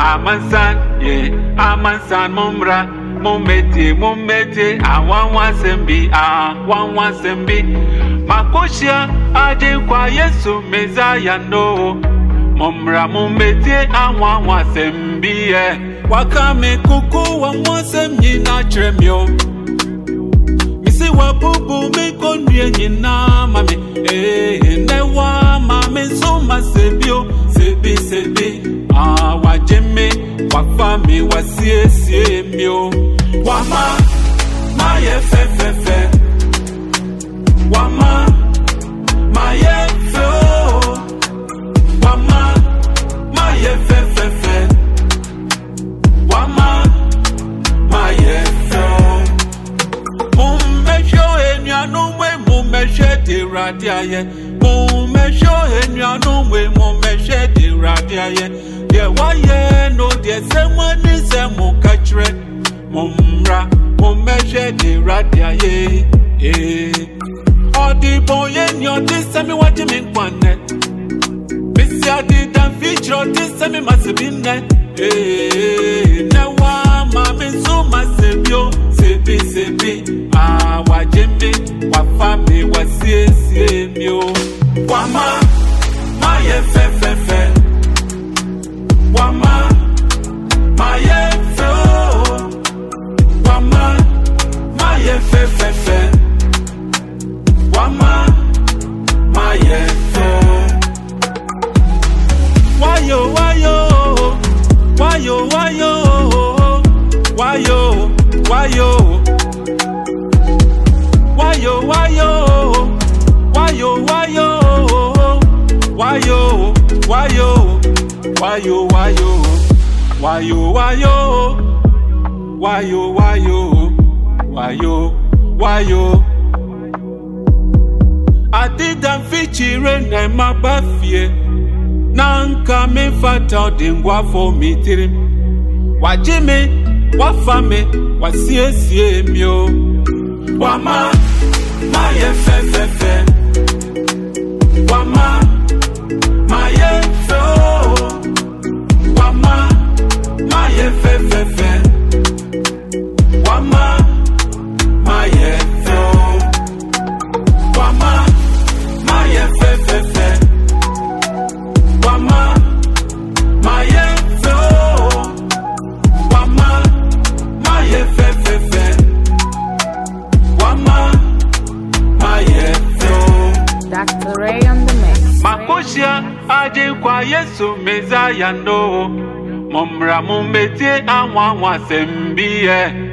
amansan ye amansan mumra mumete awan sembi makoshia ade kwa Yesu Messiah no mumra mumete awan sembi wakame kuku wa semyi na tremio misi wa bubu me konwie nyina mame ne wa mame so masebio sebi wajeme wafami wasiesie mio wama maye fe wama maye fe wama maye fe wama maye fe mummesho enyanu mwe mummeshe diradiaye mummesho enyanu mwe mummeshe diradiaye ye waye no de semani semu kachre mumra mummeshe diradiaye odi boye nyo de semi wajimi nkwane bisi adi dan feature de semi masibine ne wa mami so masebio sebi wajimi wafami wasiesie mio wama maye fe wama maye fe wama maye fe wama maye fe wayo I didn't feature na mabafie nanka me fata dingwa for me tirim wajime wafame wasiesie mio wama maye fe wama maye fe wama maye fe wama maye fe wama maye fe wama maye fe wama maye fe wama maye fe Dr. Ray on the mix. makoshia ade kwa Yesu Messiah no mumra mumete awan sembi